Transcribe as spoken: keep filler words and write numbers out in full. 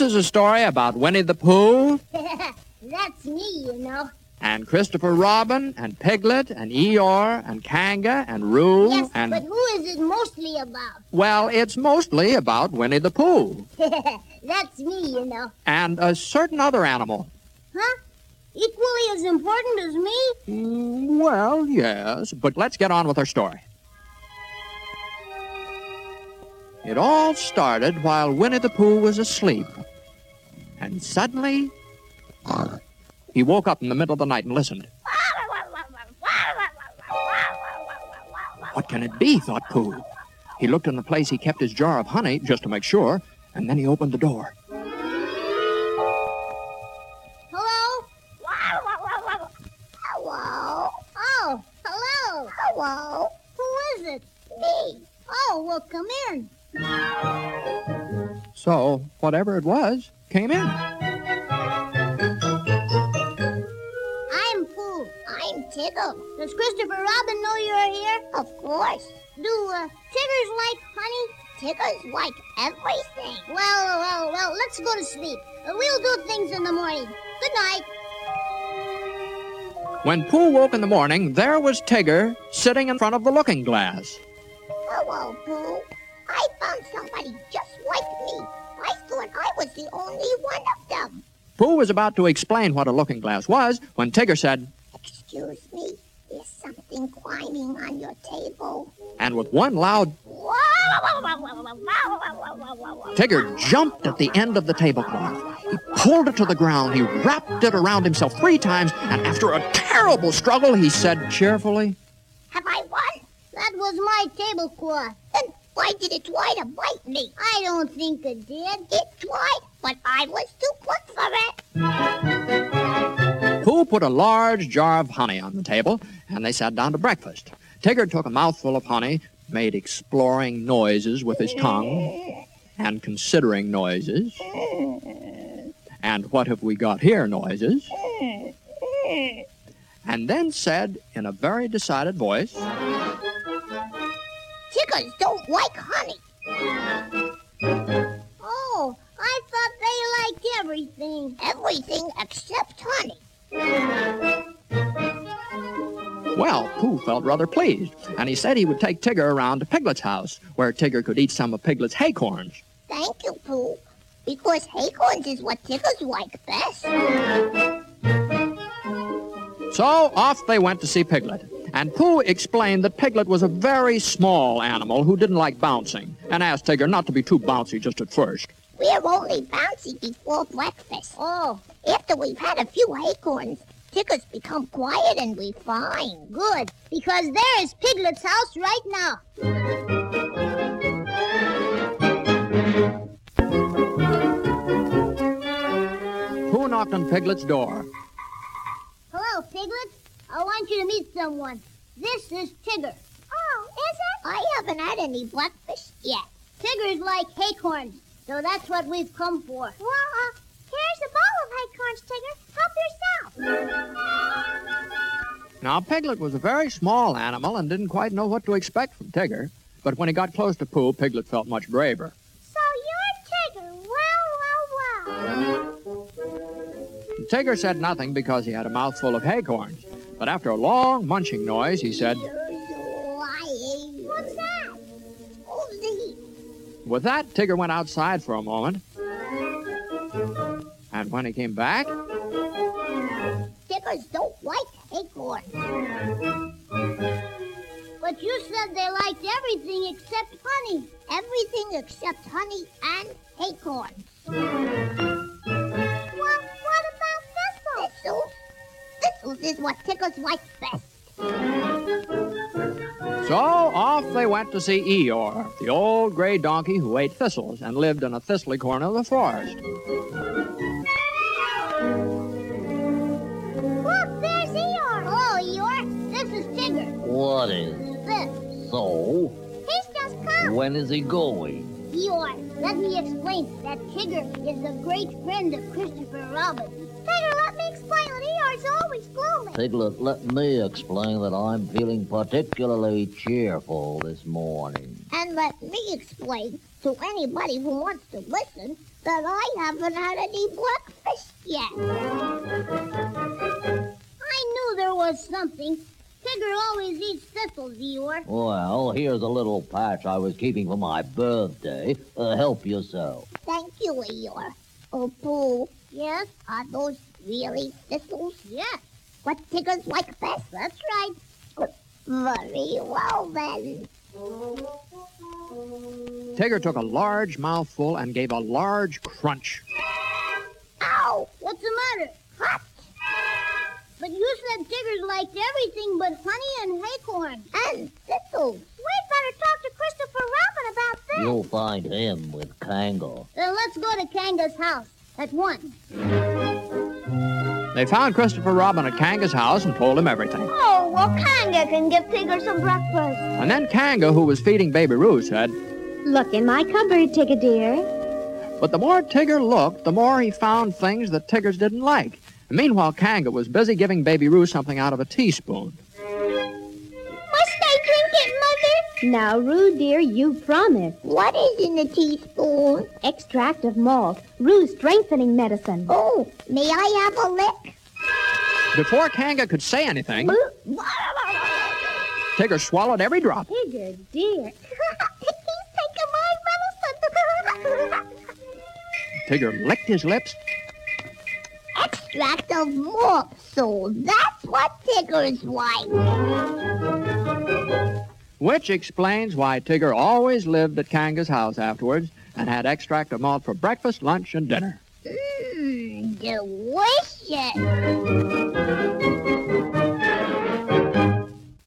is a story about Winnie the Pooh. That's me, you know. And Christopher Robin, and Piglet, and Eeyore, and Kanga, and Roo, yes, and... but who is it mostly about? Well, it's mostly about Winnie the Pooh. That's me, you know. And a certain other animal. Huh? Equally as important as me? Mm, well, yes, but let's get on with our story. It all started while Winnie the Pooh was asleep. And suddenly... he woke up in the middle of the night and listened. What can it be, thought Pooh. He looked in the place he kept his jar of honey, just to make sure, and then he opened the door. Hello? Hello? Oh, hello. Hello? Who is it? Me. Oh, well, come in. So, whatever it was, came in. I'm Pooh. I'm Tigger. Does Christopher Robin know you're here? Of course. Do uh, Tiggers like honey? Tiggers like everything. Well, well, well, let's go to sleep. Uh, we'll do things in the morning. Good night. When Pooh woke in the morning, there was Tigger sitting in front of the looking-glass. Hello, Pooh. I found somebody just like me. I thought I was the only one of them. Pooh was about to explain what a looking-glass was when Tigger said, Excuse me, is something climbing on your table? And with one loud, Tigger jumped at the end of the tablecloth. He pulled it to the ground. He wrapped it around himself three times, and after a terrible struggle, he said cheerfully, Have I won? That was my tablecloth. Then why did it try to bite me? I don't think it did. It tried, but I was too quick for it. Pooh put a large jar of honey on the table, and they sat down to breakfast. Tigger took a mouthful of honey, made exploring noises with his tongue, and considering noises, and what have we got here noises, and then said in a very decided voice, Tiggers don't like honey. Oh, I thought they liked everything. Everything except honey. Well, Pooh felt rather pleased, and he said he would take Tigger around to Piglet's house, where Tigger could eat some of Piglet's haycorns. Thank you, Pooh, because haycorns is what Tiggers like best. So off they went to see Piglet, and Pooh explained that Piglet was a very small animal who didn't like bouncing, and asked Tigger not to be too bouncy just at first. We're only bouncy before breakfast. Oh. After we've had a few acorns, Tiggers become quiet and we fine. Good, because there is Piglet's house right now. Pooh knocked on Piglet's door. Hello, Piglet. I want you to meet someone. This is Tigger. Oh, is it? I haven't had any breakfast yet. Tiggers like acorns. So that's what we've come for. Well, uh, here's a bowl of acorns, Tigger. Help yourself. Now, Piglet was a very small animal and didn't quite know what to expect from Tigger. But when he got close to Pooh, Piglet felt much braver. So you're Tigger. Well, well, well. Tigger said nothing because he had a mouthful of acorns. But after a long munching noise, he said, What's that? Who's the... With that, Tigger went outside for a moment. And when he came back... Tiggers don't like acorns. But you said they liked everything except honey. Everything except honey and acorns. Well, what about thistles? Thistles? Thistles is what Tiggers like best. So off they went to see Eeyore, the old gray donkey who ate thistles and lived in a thistly corner of the forest. Look, there's Eeyore. Hello, Eeyore. This is Tigger. What is? This. So? He's just come. When is he going? Eeyore, let me explain that Tigger is a great friend of Christopher Robin. Tigger, let me explain that Eeyore's always gloomy. Piglet, let me explain that I'm feeling particularly cheerful this morning. And let me explain to anybody who wants to listen that I haven't had any breakfast yet. I knew there was something. Tigger always eats thistles, Eeyore. Well, here's a little patch I was keeping for my birthday. Uh, help yourself. Thank you, Eeyore. Oh, Pooh. Yes? Are those really thistles? Yes. What Tiggers like best? That's right. Very well, then. Tigger took a large mouthful and gave a large crunch. Ow! What's the matter? Hot. But you said Tiggers liked everything but honey and acorns. And thistles. We'd better talk to Christopher Robin about that. You'll find him with Kanga. Then let's go to Kanga's house at once. They found Christopher Robin at Kanga's house and told him everything. Oh, well, Kanga can give Tigger some breakfast. And then Kanga, who was feeding Baby Ruth, said, Look in my cupboard, Tigger dear. But the more Tigger looked, the more he found things that Tiggers didn't like. And meanwhile, Kanga was busy giving Baby Ruth something out of a teaspoon. Must I drink it, Mother? Now, Roo, dear, you promised. What is in the teaspoon? Extract of malt. Roo's strengthening medicine. Oh, may I have a lick? Before Kanga could say anything, Tigger swallowed every drop. Tigger dear. He's taking my medicine. Tigger licked his lips. Extract of malt, so that's what Tiggers like. Which explains why Tigger always lived at Kanga's house afterwards and had extract of malt for breakfast, lunch, and dinner. Mmm, delicious.